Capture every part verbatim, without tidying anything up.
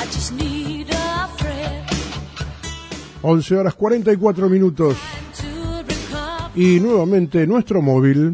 once horas cuarenta y cuatro minutos. Y nuevamente nuestro móvil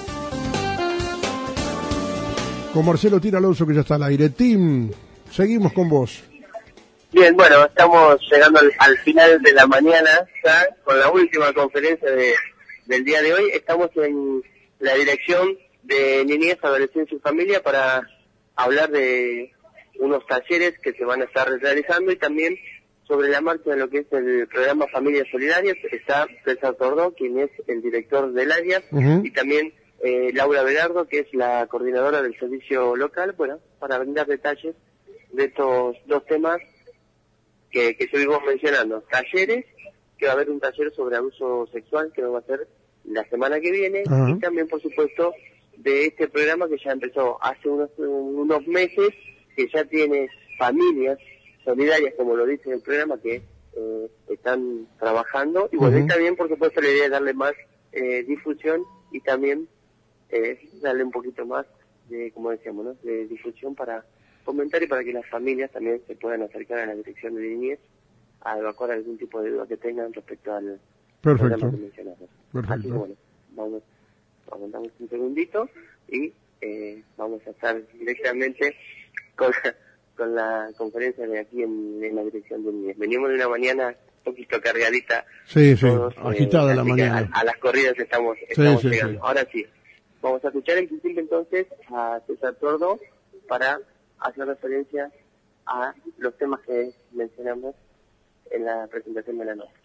con Marcelo Tina Alonso, que ya está al aire. Tim, seguimos con vos. Bien, bueno, estamos llegando al, al final de la mañana ya con la última conferencia de, del día de hoy. Estamos en la dirección de Niñez, Adolescencia y Familia para hablar de unos talleres que se van a estar realizando y también sobre la marcha de lo que es el programa Familias Solidarias. Está César Tordó, quien es el director del área, uh-huh. y también eh, Laura Berardo, que es la coordinadora del servicio local, bueno, para brindar detalles de estos dos temas que, que estuvimos mencionando. Talleres, que va a haber un taller sobre abuso sexual, que va a ser la semana que viene, uh-huh. y también, por supuesto, de este programa que ya empezó hace unos, unos meses, que ya tiene familias solidarias, como lo dice el programa, que eh, están trabajando. Y bueno, uh-huh. y también, por supuesto, la idea es darle más eh, difusión y también eh, darle un poquito más de, como decíamos, ¿no?, de difusión para fomentar y para que las familias también se puedan acercar a la dirección de niñez a evacuar algún tipo de duda que tengan respecto al Perfecto. programa que mencionamos. Perfecto. Así que bueno, vamos, aguantamos un segundito y eh, vamos a estar directamente con la, con la conferencia de aquí en, en la dirección de niñez. Venimos de una mañana un poquito cargadita. Sí, sí, todos, agitada eh, la mañana. A, a las corridas estamos, estamos sí, sí, llegando. Sí. Ahora sí, vamos a escuchar en principio entonces a César Tordo para hacer referencia a los temas que mencionamos en la presentación de la noche.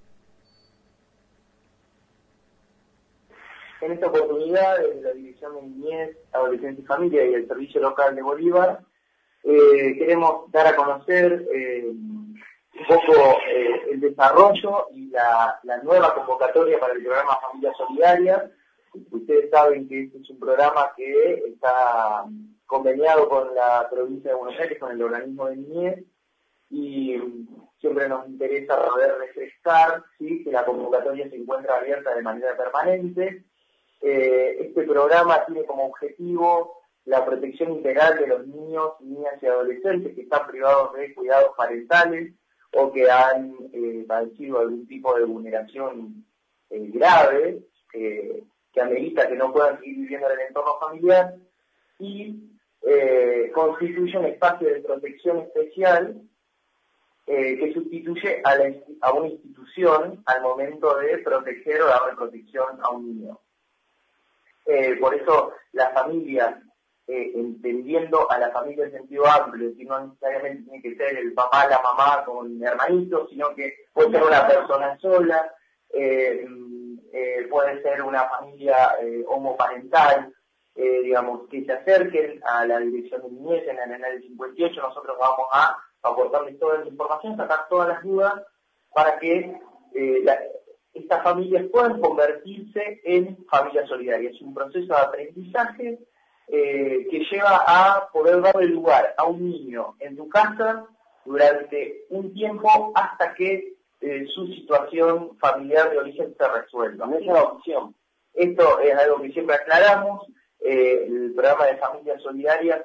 En esta oportunidad, desde la Dirección de Niñez, Adolescencia y Familia y el Servicio Local de Bolívar, eh, queremos dar a conocer eh, un poco eh, el desarrollo y la, la nueva convocatoria para el programa Familia Solidaria. Ustedes saben que este es un programa que está conveniado con la provincia de Buenos Aires, con el organismo de niñez, y siempre nos interesa poder refrescar, ¿sí?, que la convocatoria se encuentra abierta de manera permanente. Eh, este programa tiene como objetivo la protección integral de los niños, niñas y adolescentes que están privados de cuidados parentales o que han eh, padecido algún tipo de vulneración eh, grave, eh, que amerita que no puedan seguir viviendo en el entorno familiar, y eh, constituye un espacio de protección especial eh, que sustituye a, la, a una institución al momento de proteger o darle protección a un niño. Eh, por eso las familias, eh, entendiendo a la familia en sentido amplio, que no necesariamente tiene que ser el papá, la mamá con hermanitos, sino que puede ser una persona sola, eh, eh, puede ser una familia eh, homoparental, eh, digamos, que se acerquen a la dirección de niñez en el Anel cincuenta y ocho. Nosotros vamos a aportarles toda la información, sacar todas las dudas para que eh, la, estas familias puedan convertirse en familias solidarias. Es un proceso de aprendizaje eh, que lleva a poder darle lugar a un niño en tu casa durante un tiempo hasta que eh, su situación familiar de origen se resuelva. No es una opción. Esto es algo que siempre aclaramos. Eh, el programa de familias solidarias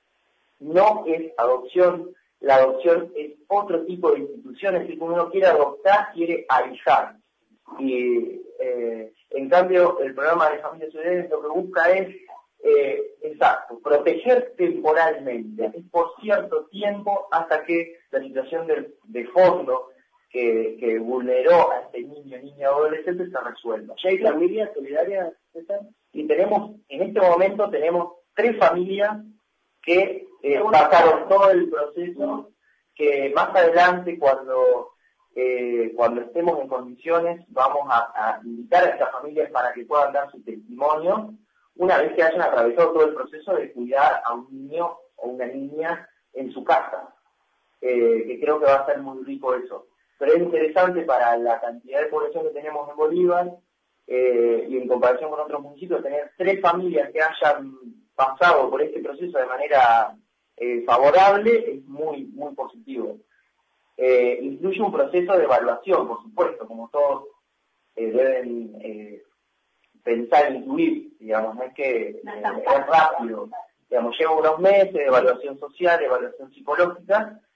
no es adopción. La adopción es otro tipo de institución, es decir, cuando uno quiere adoptar, quiere ahijar. Y eh, en cambio el programa de familias solidarias lo que busca es, eh, exacto, proteger temporalmente, es por cierto tiempo hasta que la situación de, de fondo que, que vulneró a este niño, niña o adolescente se resuelva. ¿Ya hay familias solidarias, César? Y tenemos, en este momento tenemos tres familias que eh, pasaron todo el proceso, que más adelante cuando Eh, cuando estemos en condiciones vamos a, a invitar a estas familias para que puedan dar su testimonio una vez que hayan atravesado todo el proceso de cuidar a un niño o una niña en su casa, eh, que creo que va a ser muy rico eso. Pero es interesante para la cantidad de población que tenemos en Bolívar eh, y en comparación con otros municipios, tener tres familias que hayan pasado por este proceso de manera eh, favorable es muy, muy positivo. Eh, incluye un proceso de evaluación, por supuesto, como todos eh, deben eh, pensar e incluir, digamos, no es que eh, es rápido, digamos, lleva unos meses de evaluación social, de evaluación psicológica,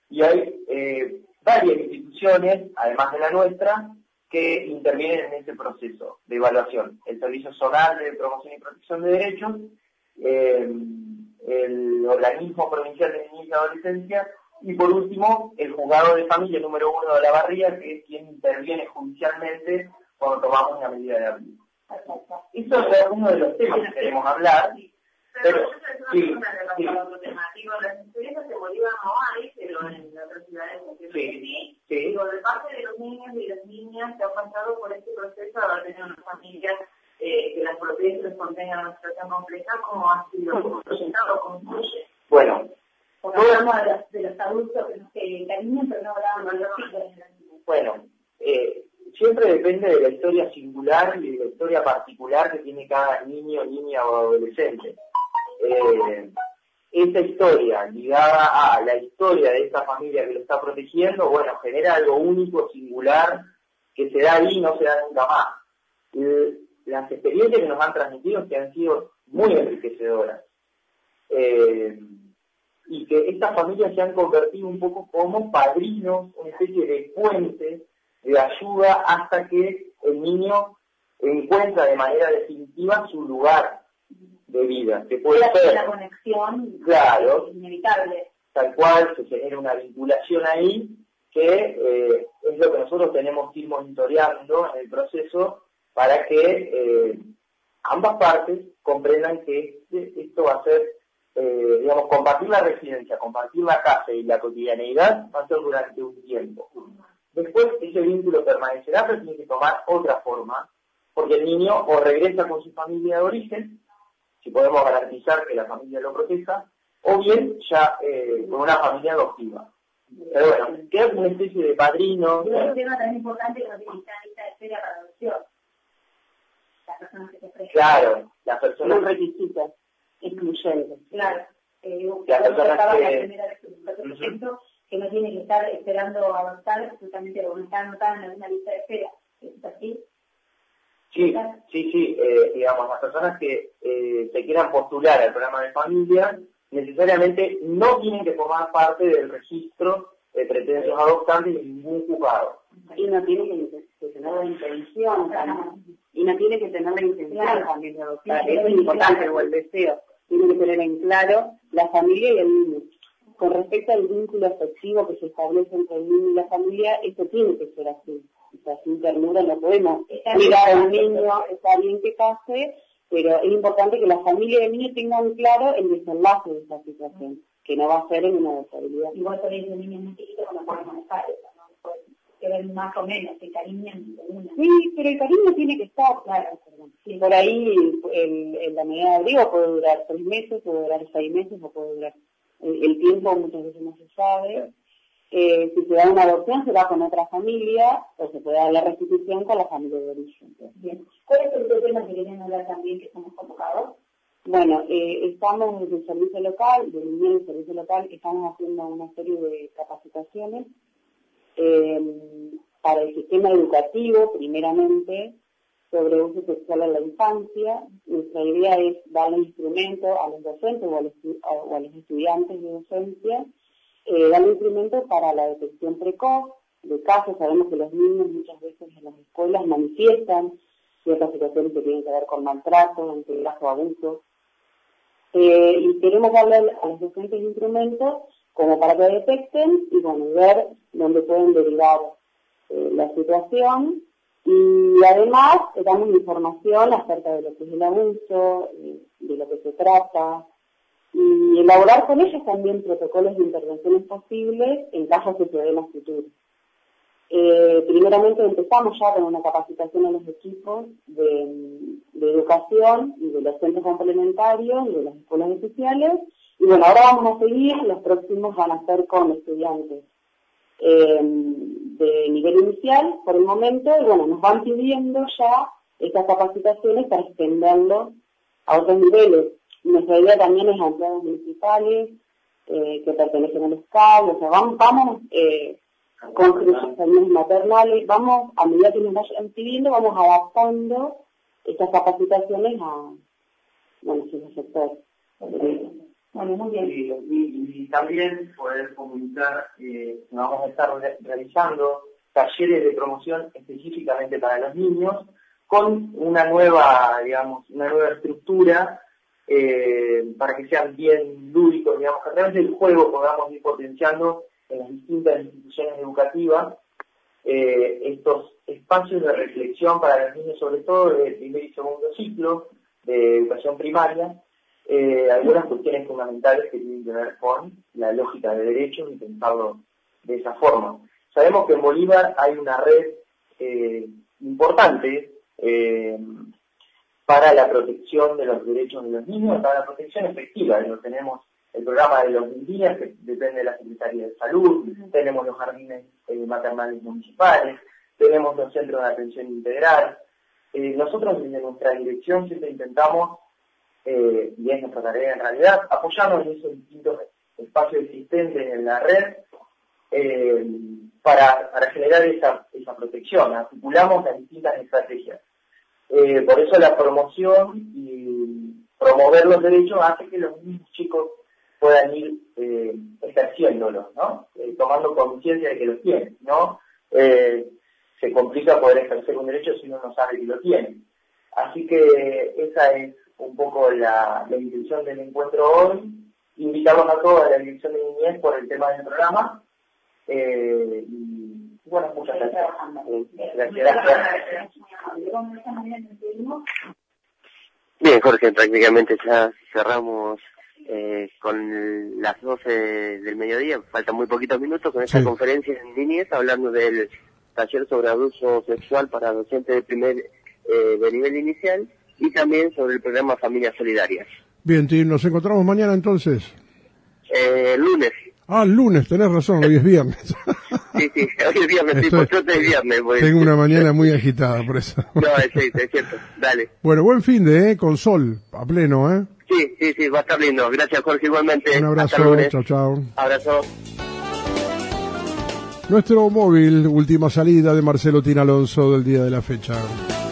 y hay eh, varias instituciones, además de la nuestra, que intervienen en este proceso de evaluación. El Servicio Zonal de Promoción y Protección de Derechos, eh, el Organismo Provincial de Niñez y Adolescencia, y por último, el Juzgado de Familia número uno de La Barría, que es quien interviene judicialmente cuando tomamos una medida de abrigo. Eso es uno de los temas que queremos hablar. Pero, Pero, sí, sí, sí. otro tema. Digo, las experiencias de Bolívar no hay, pero en otras ciudades entiendo Sí, que sí. sí. Digo, de parte de los niños y las niñas que han pasado por este proceso de haber tenido una familia eh, que las protege, les contenga una situación compleja, ¿cómo ha sido presentado? ¿Cómo fluye? Bueno, Porque hablamos de los, de los adultos que nos cariñan, pero no hablamos de los hijos de las niñas. bueno, eh, siempre depende de la historia singular y de la historia particular que tiene cada niño, niña o adolescente. Eh, esa historia ligada a la historia de esa familia que lo está protegiendo, bueno, genera algo único, singular, que se da ahí y no se da nunca más. Eh, las experiencias que nos han transmitido que han sido muy enriquecedoras. Eh, y que estas familias se han convertido un poco como padrinos, una especie de puente de ayuda hasta que el niño encuentra de manera definitiva su lugar de vida, que puede la, ser la conexión, claro, inevitable. Tal cual, se genera una vinculación ahí que eh, es lo que nosotros tenemos que ir monitoreando en el proceso para que eh, ambas partes comprendan que este, esto va a ser, eh, digamos, compartir la residencia, compartir la casa y la cotidianeidad va a ser durante un tiempo. Después ese vínculo permanecerá, pero tiene que tomar otra forma, porque el niño o regresa con su familia de origen, si podemos garantizar que la familia lo proteja, o bien ya eh, con una familia adoptiva. Pero bueno, queda como una especie de padrino. Y un tema también importante que no tiene que estar en lista de espera para adopción. Las personas que se prestan. Claro, las personas... Son requisitos excluyentes. Claro. Eh, las personas que... la primera vez que uh-huh. que no tiene que estar esperando adoptar, absolutamente no está anotada en una lista de espera. ¿Es así? Sí, sí, sí, eh, digamos, las personas que eh, se quieran postular al programa de familia necesariamente no tienen que formar parte del registro de pretensos adoptantes de ningún juzgado. Y no tiene que, que tener la intención también. Y no tiene que tener la intención claro. también de adoptar. Sí, eso es importante, o el deseo. Tiene que tener en claro la familia y el niño. Con respecto al vínculo afectivo que se establece entre el niño y la familia, eso tiene que ser así. O sea, sin ternura no podemos mirar a un niño, está bien que pase, pero es importante que la familia y el niño tengan claro el desenlace de esta situación, que no va a ser en una deshabilidad. Igual por eso el niño es muy chiquito, no puede manejar eso, ¿no? Que ver más o menos, que cariño en una. Sí, pero el cariño tiene que estar, claro. Sí. Por ahí el, el, la medida de abrigo puede durar seis meses, puede durar seis meses, o puede durar el, el tiempo, muchas veces no se sabe. Eh, si se da una adopción, se va con otra familia, o se puede dar la restitución con la familia de origen. Bien. ¿Cuál es el tema que querían hablar también que somos convocados? Bueno, eh, estamos desde el servicio local, desde el del servicio local, estamos haciendo una serie de capacitaciones eh, para el sistema educativo, primeramente, sobre uso sexual en la infancia. Nuestra idea es darle instrumento a los docentes o a los, o a los estudiantes de docencia, Eh, dar instrumentos para la detección precoz de casos. Sabemos que los niños muchas veces en las escuelas manifiestan ciertas situaciones que tienen que ver con maltrato, antigrajo, abuso. Eh, y queremos darle a los docentes instrumentos como para que detecten y bueno, ver dónde pueden derivar eh, la situación. Y además eh, damos información acerca de lo que es el abuso, eh, de lo que se trata, y elaborar con ellos también protocolos de intervenciones posibles en caso que se den a futuro. Eh, primeramente empezamos ya con una capacitación a los equipos de, de educación y de los centros complementarios y de las escuelas oficiales, y bueno, ahora vamos a seguir, los próximos van a ser con estudiantes eh, de nivel inicial por el momento, y bueno, nos van pidiendo ya estas capacitaciones para extenderlo a otros niveles. Nuestra idea también es a empleados municipales eh, que pertenecen al Estado, o sea, vamos, vamos eh, con familias maternales, vamos, a medida que nos vayan pidiendo, vamos adaptando estas capacitaciones a, bueno, sus sectores. Bueno, muy bien. Y, y, y también poder comunicar eh, que vamos a estar re realizando talleres de promoción específicamente para los niños, con una nueva, digamos, una nueva estructura eh, para que sean bien lúdicos, digamos, que a través del juego podamos ir potenciando en las distintas instituciones educativas eh, estos espacios de reflexión para los niños, sobre todo de primer y segundo ciclo de educación primaria, eh, algunas cuestiones fundamentales que tienen que ver con la lógica de derechos y pensarlo de esa forma. Sabemos que en Bolívar hay una red eh, importante eh, para la protección de los derechos de los niños, para la protección efectiva. Lo tenemos el programa de los mil días, que depende de la Secretaría de Salud, tenemos los jardines eh, maternales municipales, tenemos los centros de atención integral. Eh, nosotros desde nuestra dirección siempre intentamos, eh, y es nuestra tarea en realidad, apoyarnos en esos distintos espacios existentes en la red eh, para, para generar esa, esa protección. Articulamos las distintas estrategias. Eh, por eso la promoción y promover los derechos hace que los mismos chicos puedan ir eh, ejerciéndolos, ¿no? Eh, tomando conciencia de que los tienen, ¿no? Eh, se complica poder ejercer un derecho si uno no sabe que lo tiene. Así que esa es un poco la, la intención del encuentro hoy. Invitamos a toda la dirección de niñez por el tema del programa. Eh, y bueno, muchas gracias. Gracias, gracias. Bien, Jorge, prácticamente ya cerramos eh, con las doce del mediodía, faltan muy poquitos minutos con esta sí. conferencia en niñez, hablando del taller sobre abuso sexual para docentes de primer eh, de nivel inicial y también sobre el programa Familias Solidarias. Bien, Tim, nos encontramos mañana entonces. Eh, lunes. Ah, lunes, tenés razón, hoy es viernes. Sí, sí, hoy es viernes, sí, por suerte es viernes. Pues. Tengo una mañana muy agitada por eso. No, es, es cierto, dale. Bueno, buen fin de, ¿eh? Con sol, a pleno, ¿eh? Sí, sí, sí, va a estar lindo. Gracias, Jorge, igualmente. Un abrazo, chao, chao. Abrazo. Nuestro móvil, última salida de Marcelo Tin Alonso del día de la fecha.